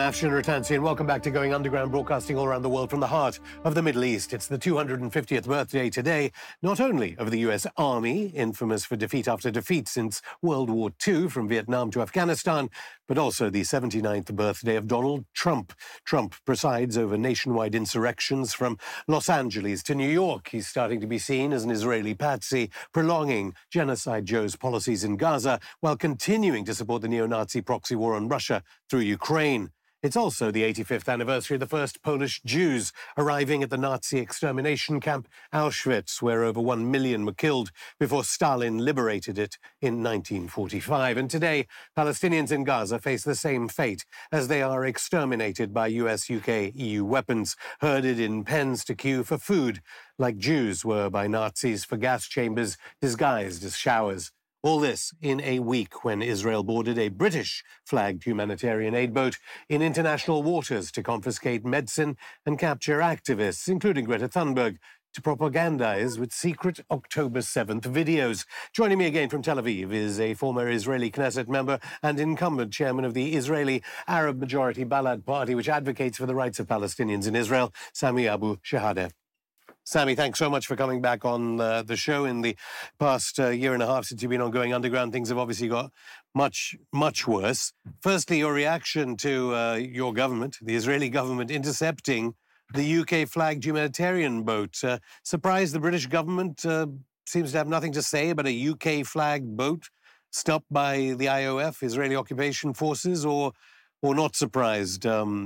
Afshin Rattansi, and welcome back to Going Underground, broadcasting all around the world from the heart of the Middle East. It's the 250th birthday today, not only of the US Army, infamous for defeat after defeat since World War II, from Vietnam to Afghanistan, but also the 79th birthday of Donald Trump. Trump presides over nationwide insurrections from Los Angeles to New York. He's starting to be seen as an Israeli patsy, prolonging Genocide Joe's policies in Gaza while continuing to support the neo-Nazi proxy war on Russia through Ukraine. It's also the 85th anniversary of the first Polish Jews arriving at the Nazi extermination camp Auschwitz, where over 1 million were killed before Stalin liberated it in 1945. And today, Palestinians in Gaza face the same fate as they are exterminated by US, UK, EU weapons, herded in pens to queue for food, like Jews were by Nazis for gas chambers disguised as showers. All this in a week when Israel boarded a British-flagged humanitarian aid boat in international waters to confiscate medicine and capture activists, including Greta Thunberg, to propagandize with secret October 7th videos. Joining me again from Tel Aviv is a former Israeli Knesset member and incumbent chairman of the Israeli Arab-majority Balad Party, which advocates for the rights of Palestinians in Israel, Sami Abu Shahadeh. Sami, thanks so much for coming back on the show. In the past year and a half since you've been on Going Underground, things have obviously got much, much worse. Firstly, your reaction to your government, the Israeli government, intercepting the UK-flagged humanitarian boat. Surprised the British government seems to have nothing to say about a UK-flagged boat stopped by the IOF, Israeli occupation forces, or not surprised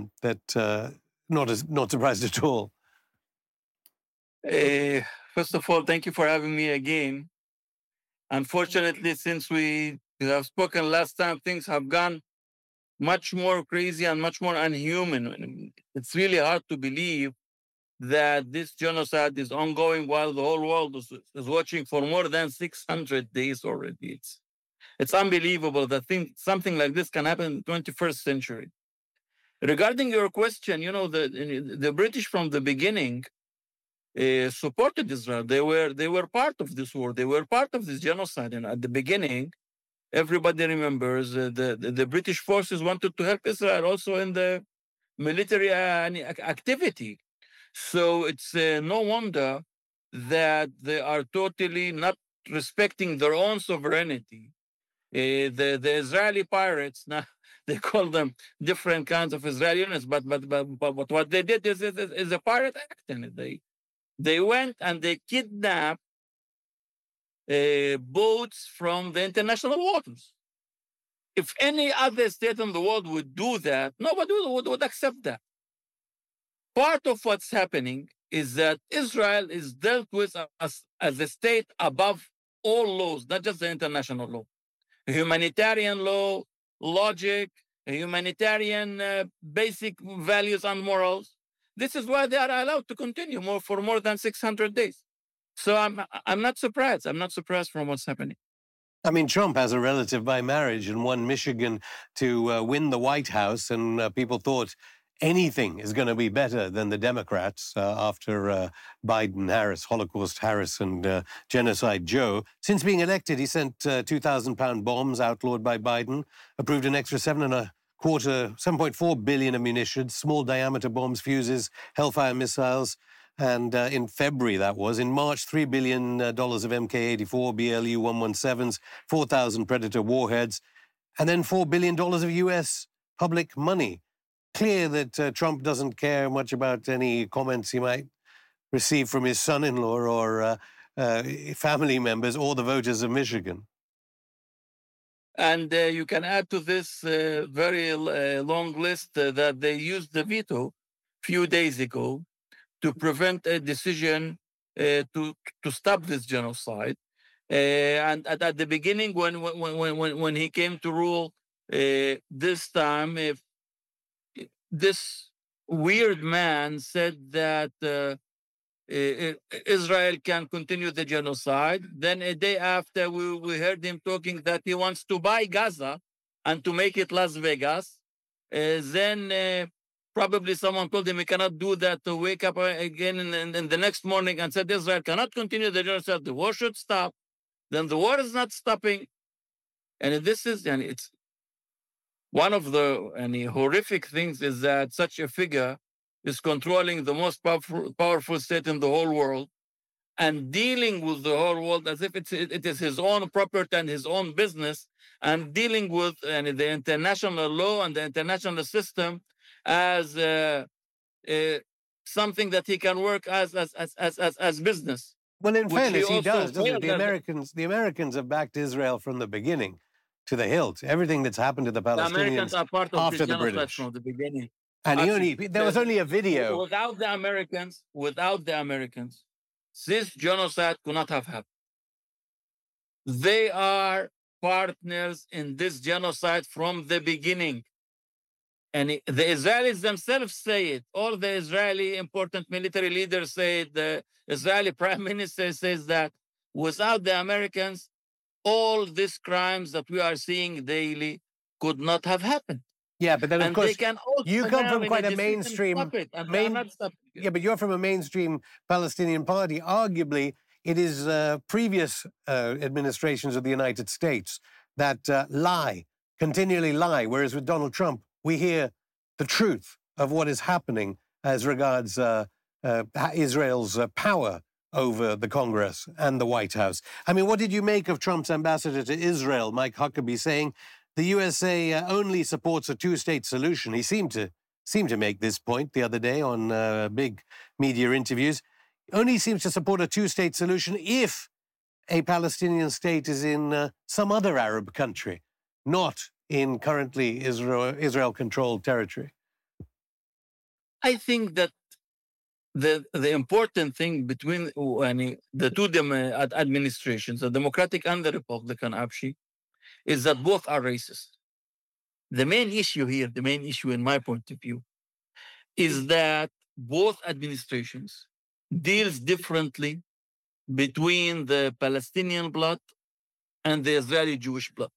not surprised at all? First of all, thank you for having me again. Unfortunately, since we have spoken last time, things have gone much more crazy and much more unhuman. It's really hard to believe that this genocide is ongoing while the whole world is watching for more than 600 days already. It's unbelievable that something like this can happen in the 21st century. Regarding your question, the British from the beginning supported Israel. They were part of this war. They were part of this genocide. And at the beginning, everybody remembers the British forces wanted to help Israel also in the military activity. So it's no wonder that they are totally not respecting their own sovereignty. The Israeli pirates, now they call them different kinds of Israeli units, but what they did is a pirate act, and they went and they kidnapped boats from the international waters. If any other state in the world would do that, nobody would accept that. Part of what's happening is that Israel is dealt with as a state above all laws, not just the international law. Humanitarian law, logic, humanitarian basic values and morals. This is why they are allowed to continue for more than 600 days. So I'm not surprised. I'm not surprised from what's happening. I mean, Trump has a relative by marriage and won Michigan to win the White House, and people thought anything is going to be better than the Democrats after Biden-Harris, Holocaust Harris, and Genocide Joe. Since being elected, he sent 2,000-pound bombs outlawed by Biden, approved an extra $7.4 billion of munitions, small diameter bombs, fuses, Hellfire missiles. And in February, that was. In March, $3 billion of Mk-84, BLU-117s, 4,000 Predator warheads, and then $4 billion of U.S. public money. Clear that Trump doesn't care much about any comments he might receive from his son-in-law or family members or the voters of Michigan. And you can add to this very long list that they used the veto a few days ago to prevent a decision to stop this genocide. And at the beginning, when he came to rule this time, this weird man said that Israel can continue the genocide. Then a day after, we heard him talking that he wants to buy Gaza and to make it Las Vegas. Then probably someone told him he cannot do that, to wake up again in the next morning and said Israel cannot continue the genocide. The war should stop. Then the war is not stopping. And this is, and One of the horrific things is that such a figure is controlling the most powerful state in the whole world and dealing with the whole world as if it is his own property and his own business, and dealing with the international law and the international system as something that he can work as business. Well, in Which fairness, he also does, doesn't it? failed The Americans have backed Israel from the beginning to the hilt. Everything that's happened to the The Americans Palestinians are part of this after the genocide British. from the beginning. And Actually, there was only a video. without the Americans, this genocide could not have happened. They are partners in this genocide from the beginning. And the Israelis themselves say it. All the Israeli important military leaders say it. The Israeli prime minister says that without the Americans, all these crimes that we are seeing daily could not have happened. Yeah, but then of And course they can also you come now from in quite a decision mainstream stop it, and they are not stopping it. Yeah, but you're from a mainstream Palestinian party. Arguably, it is previous administrations of the United States that continually lie. Whereas with Donald Trump, we hear the truth of what is happening as regards Israel's power over the Congress and the White House. I mean, what did you make of Trump's ambassador to Israel, Mike Huckabee, saying the USA only supports a two-state solution? He seemed to make this point the other day on big media interviews. Only seems to support a two-state solution if a Palestinian state is in some other Arab country, not in currently Israel-controlled territory. I think that the important thing between the two administrations, the Democratic and the Republican, Abshi, is that both are racist. The main issue here, the main issue in my point of view, is that both administrations deals differently between the Palestinian blood and the Israeli Jewish blood.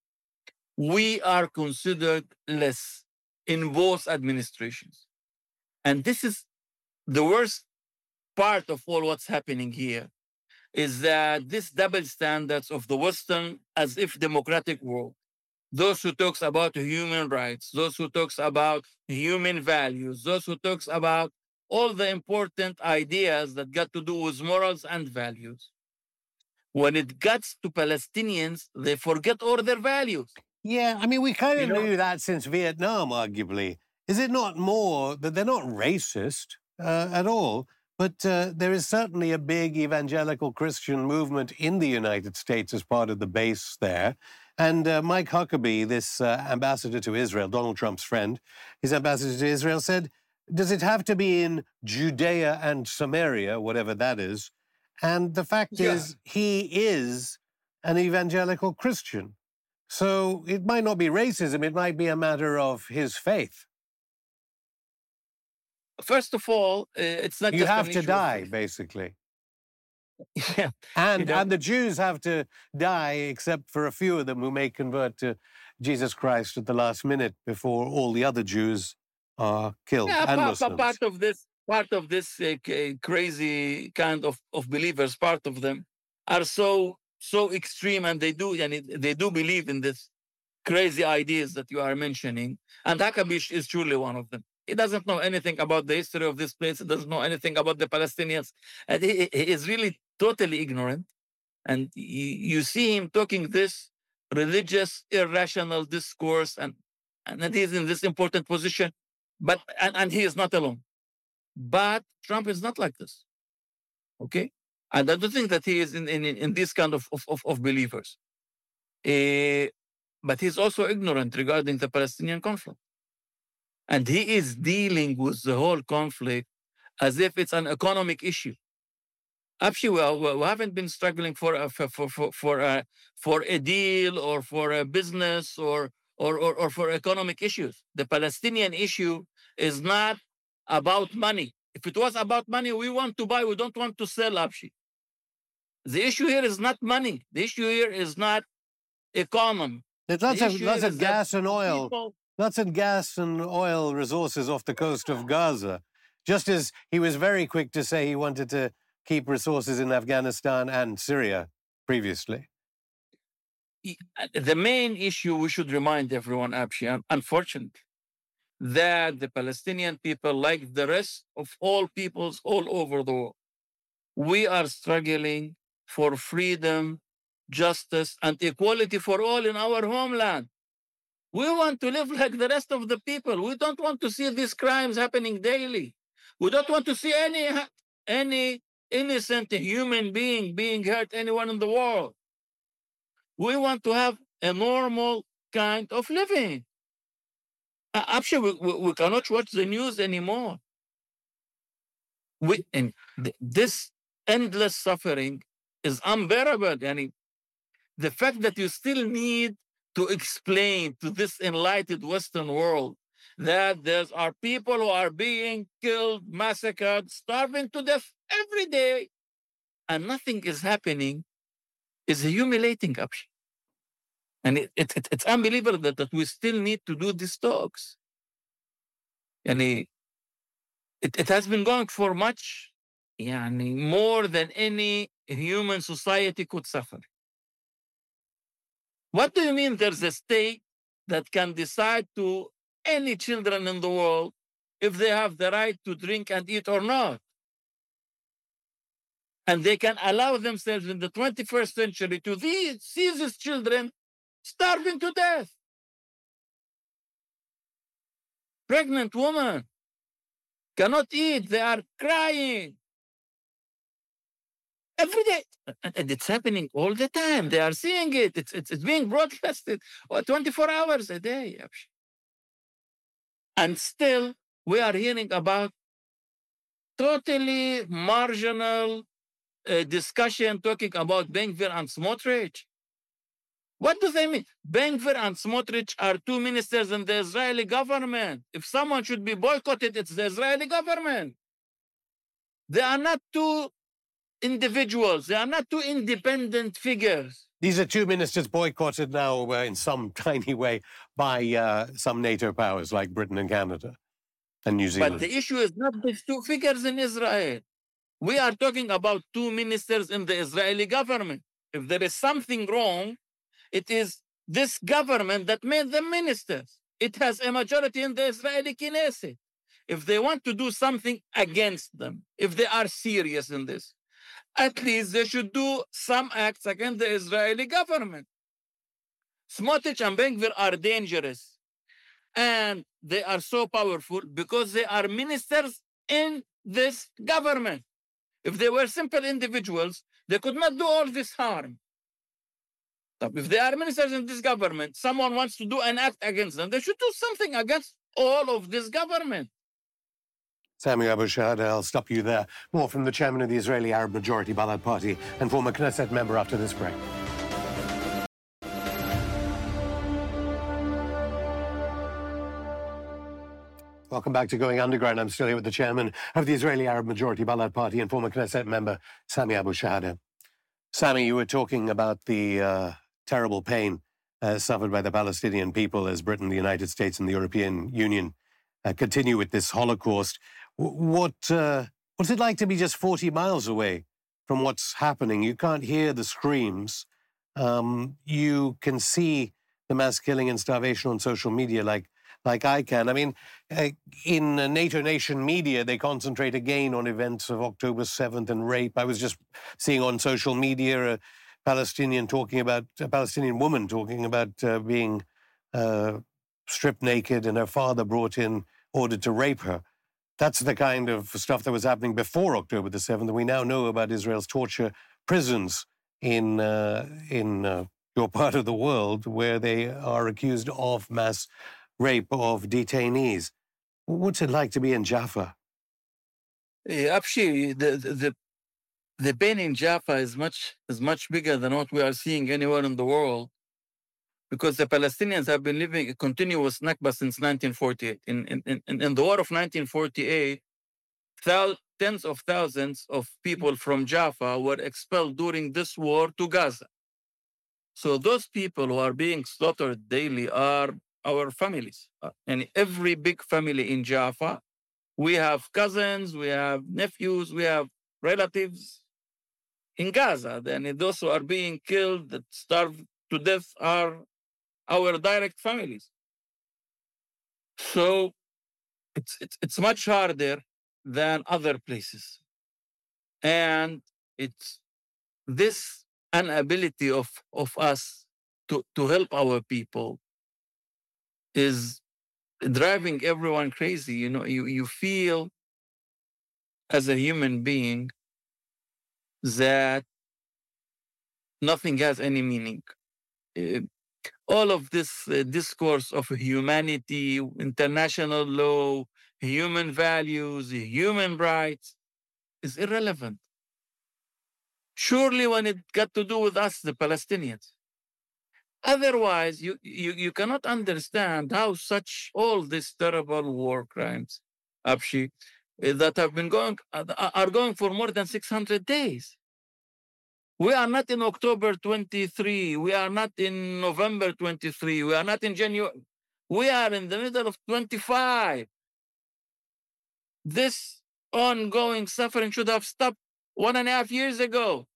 We are considered less in both administrations. And this is the worst part of all what's happening here, is that this double standards of the Western as if democratic world, those who talks about human rights, those who talks about human values, those who talks about all the important ideas that got to do with morals and values. When it gets to Palestinians, they forget all their values. Yeah, I mean, we kind of knew that since Vietnam, arguably. Is it not more that they're not racist at all, but there is certainly a big evangelical Christian movement in the United States as part of the base there. And Mike Huckabee, this ambassador to Israel, Donald Trump's friend, his ambassador to Israel, said, does it have to be in Judea and Samaria, whatever that is? And the fact is, he is an evangelical Christian. So it might not be racism, it might be a matter of his faith. First of all, it's not you just have an to issue die, of faith. basically. Yeah. And the Jews have to die, except for a few of them who may convert to Jesus Christ at the last minute before all the other Jews are killed. And Muslims. Part of this crazy kind of believers, part of them are so extreme, and they do believe in this crazy ideas that you are mentioning. And Huckabee is truly one of them. He doesn't know anything about the history of this place. He doesn't know anything about the Palestinians. And he is really totally ignorant. And you see him talking this religious, irrational discourse, and he's in this important position. But and he is not alone. But Trump is not like this. Okay? And I don't think that he is in this kind of believers. But he's also ignorant regarding the Palestinian conflict. And he is dealing with the whole conflict as if it's an economic issue. Actually, we haven't been struggling for a deal or for a business or for economic issues. The Palestinian issue is not about money. If it was about money, we want to buy, we don't want to sell, Abshi. The issue here is not money. The issue here is not economy. There's lots of gas and oil. Lots of gas and oil resources off the coast of Gaza. Just as he was very quick to say he wanted to keep resources in Afghanistan and Syria previously. the main issue we should remind everyone, Abshi, unfortunately, that the Palestinian people, like the rest of all peoples all over the world, we are struggling for freedom, justice, and equality for all in our homeland. We want to live like the rest of the people. We don't want to see these crimes happening daily. We don't want to see any innocent human being being hurt, anyone in the world. We want to have a normal kind of living. Actually, we cannot watch the news anymore. This endless suffering is unbearable. And the fact that you still need to explain to this enlightened Western world that there are people who are being killed, massacred, starving to death every day, and nothing is happening is humiliating. And it's unbelievable that we still need to do these talks. And it has been going for much, more than any human society could suffer. What do you mean there's a state that can decide to any children in the world if they have the right to drink and eat or not? And they can allow themselves in the 21st century to see these children starving to death. Pregnant women cannot eat, they are crying every day. And it's happening all the time. They are seeing it. It's being broadcasted 24 hours a day. And still, we are hearing about totally marginal discussion talking about Ben Gvir and Smotrich. What do they mean? Ben Gvir and Smotrich are two ministers in the Israeli government. If someone should be boycotted, it's the Israeli government. They are not two individuals. They are not two independent figures. These are two ministers boycotted now in some tiny way by some NATO powers like Britain and Canada and New Zealand. But the issue is not these two figures in Israel. We are talking about two ministers in the Israeli government. If there is something wrong, it is this government that made them ministers. It has a majority in the Israeli Knesset. If they want to do something against them, if they are serious in this, at least they should do some acts against the Israeli government. Smotrich and Ben Gvir are dangerous. And they are so powerful because they are ministers in this government. If they were simple individuals, they could not do all this harm. If they are ministers in this government, someone wants to do an act against them, they should do something against all of this government. Sami Abu Shahada, I'll stop you there. More from the chairman of the Israeli Arab Majority Balad Party and former Knesset member after this break. Welcome back to Going Underground. I'm still here with the chairman of the Israeli Arab Majority Balad Party and former Knesset member, Sami Abu Shahada. Sami, you were talking about the terrible pain suffered by the Palestinian people as Britain, the United States, and the European Union continue with this Holocaust. What's it like to be just 40 miles away from what's happening? You can't hear the screams. You can see the mass killing and starvation on social media like I can. I mean, in NATO nation media, they concentrate again on events of October 7th and rape. I was just seeing on social media a Palestinian woman talking about being stripped naked and her father brought in, ordered to rape her. That's the kind of stuff that was happening before October the 7th. And we now know about Israel's torture prisons in your part of the world where they are accused of mass rape of detainees. What's it like to be in Jaffa? Actually, the pain in Jaffa is much bigger than what we are seeing anywhere in the world, because the Palestinians have been living a continuous Nakba since 1948. In the war of 1948, tens of thousands of people from Jaffa were expelled during this war to Gaza. So those people who are being slaughtered daily are our families. And every big family in Jaffa, we have cousins, we have nephews, we have relatives in Gaza. Then those who are being killed, that starve to death are our direct families. So it's much harder than other places. And it's this inability of us to help our people is driving everyone crazy. You feel as a human being that nothing has any meaning. Uh, all of this discourse of humanity, international law, human values, human rights is irrelevant. Surely when it got to do with us, the Palestinians. Otherwise, you cannot understand how such all these terrible war crimes, Abshi, that have been going are going for more than 600 days. We are not in October 23. We are not in November 23. We are not in January. We are in the middle of 25. This ongoing suffering should have stopped 1.5 years ago.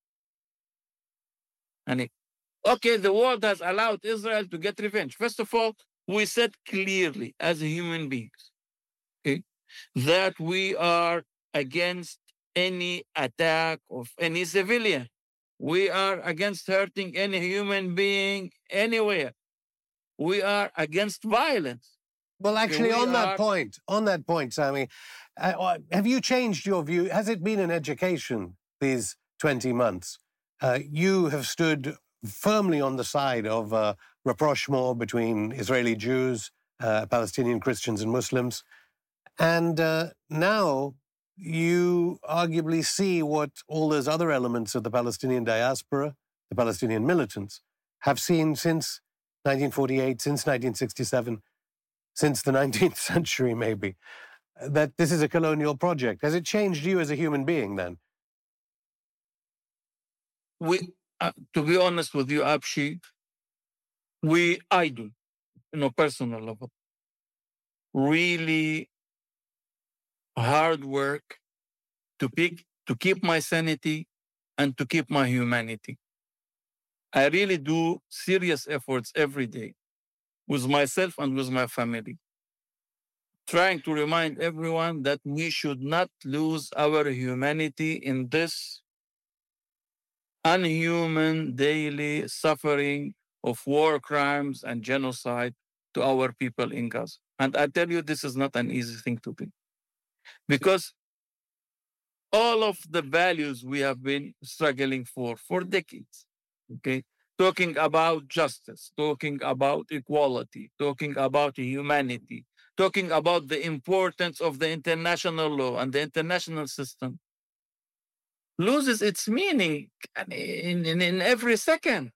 And okay, the world has allowed Israel to get revenge. First of all, we said clearly as human beings, okay, that we are against any attack of any civilian. We are against hurting any human being anywhere. We are against violence. Well, actually, on that point, Sami, have you changed your view? Has it been an education these 20 months? You have stood firmly on the side of rapprochement between Israeli Jews, Palestinian Christians and Muslims. And now you arguably see what all those other elements of the Palestinian diaspora, the Palestinian militants, have seen since 1948, since 1967, since the 19th century maybe, that this is a colonial project. Has it changed you as a human being then? To be honest with you, Abshi, I do, personal level, really hard work to keep my sanity and to keep my humanity. I really do serious efforts every day with myself and with my family, trying to remind everyone that we should not lose our humanity in this unhuman daily suffering of war crimes and genocide to our people in Gaza. And I tell you, this is not an easy thing to do, because all of the values we have been struggling for decades, okay, talking about justice, talking about equality, talking about humanity, talking about the importance of the international law and the international system, loses its meaning in every second.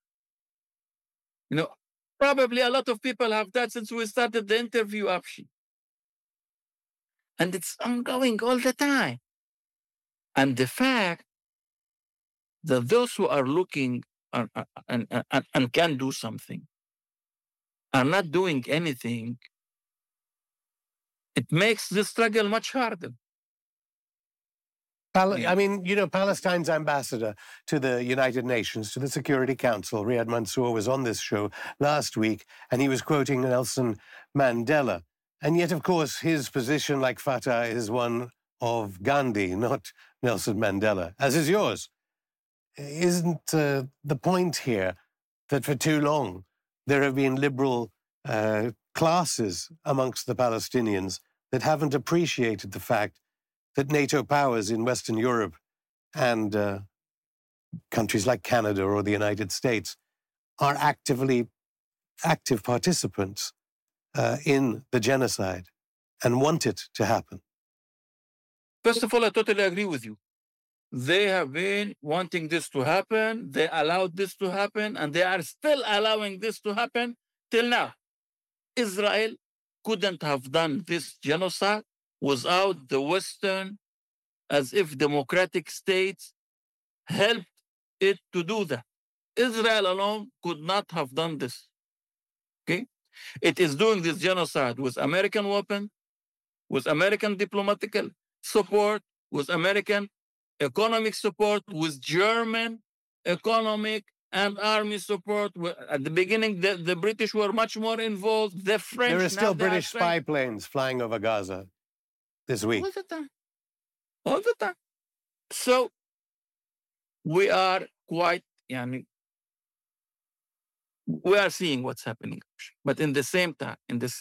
Probably a lot of people have that since we started the interview, Abshi. And it's ongoing all the time. And the fact that those who are looking and can do something are not doing anything, it makes the struggle much harder. I mean, Palestine's ambassador to the United Nations, to the Security Council, Riyad Mansour, was on this show last week, and he was quoting Nelson Mandela. And yet, of course, his position, like Fatah, is one of Gandhi, not Nelson Mandela, as is yours. Isn't the point here that for too long there have been liberal classes amongst the Palestinians that haven't appreciated the fact that NATO powers in Western Europe and countries like Canada or the United States are active participants in the genocide and want it to happen? First of all, I totally agree with you. They have been wanting this to happen. They allowed this to happen, and they are still allowing this to happen till now. Israel couldn't have done this genocide without the Western, as if democratic states helped it to do that. Israel alone could not have done this. Okay? It is doing this genocide with American weapons, with American diplomatic support, with American economic support, with German economic and army support. At the beginning, the British were much more involved. The French. There are still now British spy planes flying over Gaza this week. All the time. All the time. So we are quite, we are seeing what's happening. But in the same time,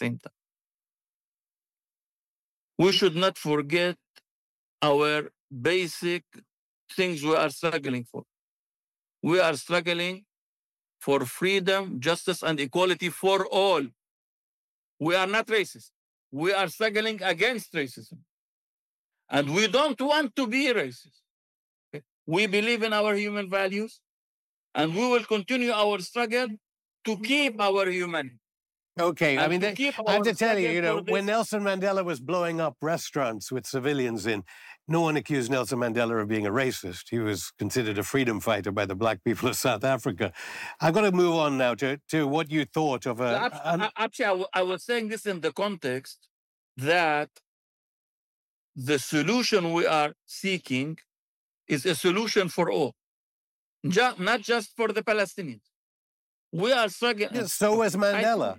we should not forget our basic things we are struggling for. We are struggling for freedom, justice, and equality for all. We are not racist. We are struggling against racism. And we don't want to be racist. Okay? We believe in our human values, and we will continue our struggle to keep our humanity. Okay, I mean, I have to tell you, when Nelson Mandela was blowing up restaurants with civilians in, no one accused Nelson Mandela of being a racist. He was considered a freedom fighter by the black people of South Africa. I've got to move on now to what you thought of Actually, I was saying this in the context that the solution we are seeking is a solution for all, not just for the Palestinians. We are struggling. Yes, so was Mandela.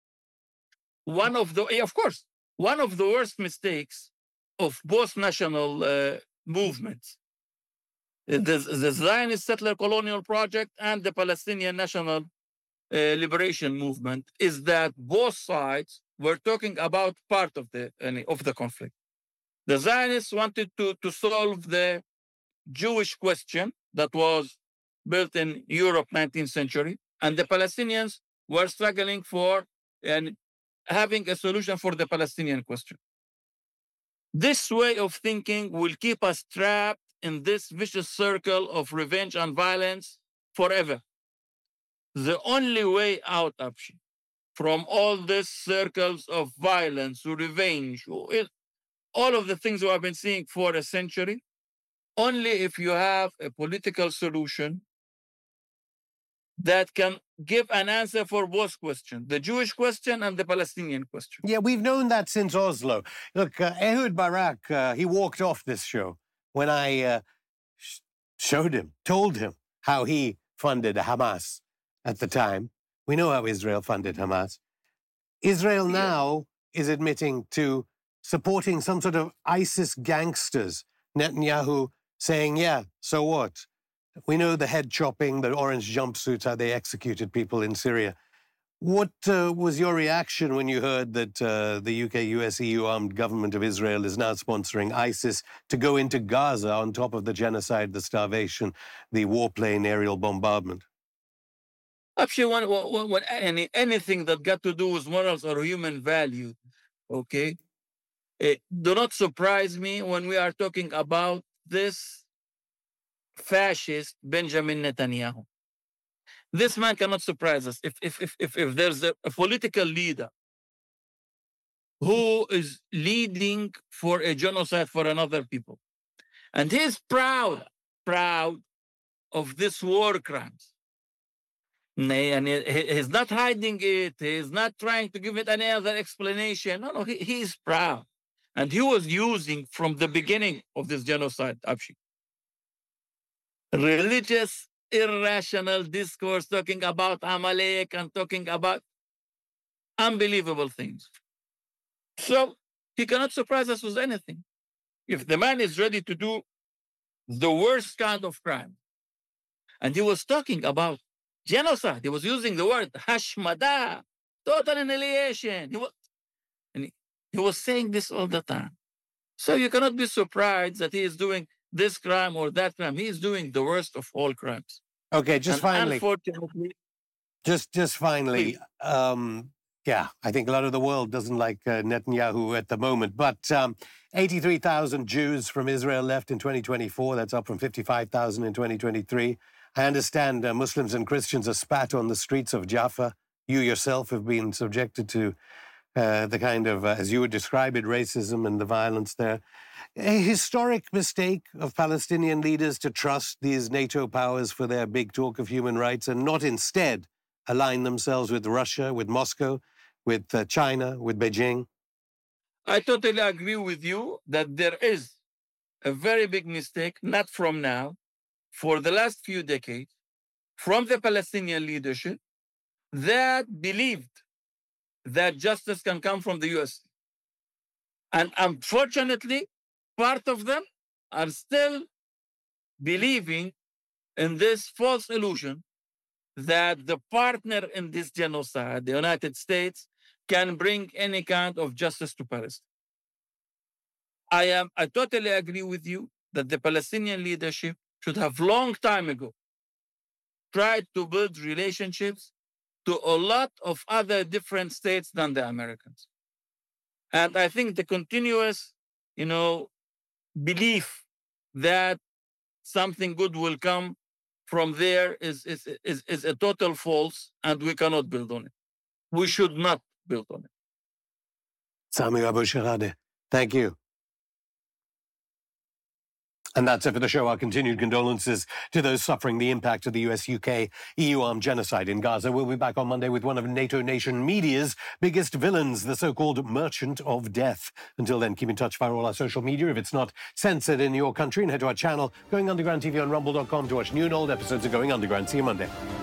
Of course, one of the worst mistakes of both national movements, the Zionist settler colonial project and the Palestinian national liberation movement, is that both sides were talking about part of the conflict. The Zionists wanted to solve the Jewish question that was built in Europe, 19th century, and the Palestinians were struggling for having a solution for the Palestinian question. This way of thinking will keep us trapped in this vicious circle of revenge and violence forever. The only way out, Abshi, from all these circles of violence, revenge, all of the things we have been seeing for a century, only if you have a political solution that can give an answer for both questions, the Jewish question and the Palestinian question. Yeah, we've known that since Oslo. Look, Ehud Barak, he walked off this show when I told him how he funded Hamas at the time. We know how Israel funded Hamas. Israel now is admitting to supporting some sort of ISIS gangsters. Netanyahu saying, yeah, so what? We know the head chopping, the orange jumpsuits, how they executed people in Syria. What was your reaction when you heard that the UK, US, EU armed government of Israel is now sponsoring ISIS to go into Gaza on top of the genocide, the starvation, the warplane aerial bombardment? Actually, anything that got to do with morals or human value, okay, do not surprise me when we are talking about this fascist Benjamin Netanyahu. This man cannot surprise us. If there's a political leader who is leading for a genocide for another people, and he's proud of this war crimes, and he's not hiding it, he's not trying to give it any other explanation. No, he is proud. And he was using from the beginning of this genocide, Abshi, religious, irrational discourse, talking about Amalek and talking about unbelievable things. So he cannot surprise us with anything. If the man is ready to do the worst kind of crime, and he was talking about genocide, he was using the word hashmada, total annihilation. He was saying this all the time. So you cannot be surprised that he is doing this crime or that crime. He is doing the worst of all crimes. Okay, just finally. Unfortunately. Just finally. Yeah, I think a lot of the world doesn't like Netanyahu at the moment. But 83,000 Jews from Israel left in 2024. That's up from 55,000 in 2023. I understand Muslims and Christians are spat on the streets of Jaffa. You yourself have been subjected to the kind of, as you would describe it, racism and the violence there. A historic mistake of Palestinian leaders to trust these NATO powers for their big talk of human rights and not instead align themselves with Russia, with Moscow, with China, with Beijing? I totally agree with you that there is a very big mistake, not from now, for the last few decades, from the Palestinian leadership that believed that justice can come from the US. And unfortunately, part of them are still believing in this false illusion that the partner in this genocide, the United States, can bring any kind of justice to Palestine. I totally agree with you that the Palestinian leadership should have long time ago tried to build relationships to a lot of other different states than the Americans. And I think the continuous, belief that something good will come from there is a total false, and we cannot build on it. We should not build on it. Sami Abu Shahade, thank you. And that's it for the show. Our continued condolences to those suffering the impact of the US-UK EU armed genocide in Gaza. We'll be back on Monday with one of NATO nation media's biggest villains, the so-called Merchant of Death. Until then, keep in touch via all our social media if it's not censored in your country, and head to our channel, Going Underground TV on rumble.com, to watch new and old episodes of Going Underground. See you Monday.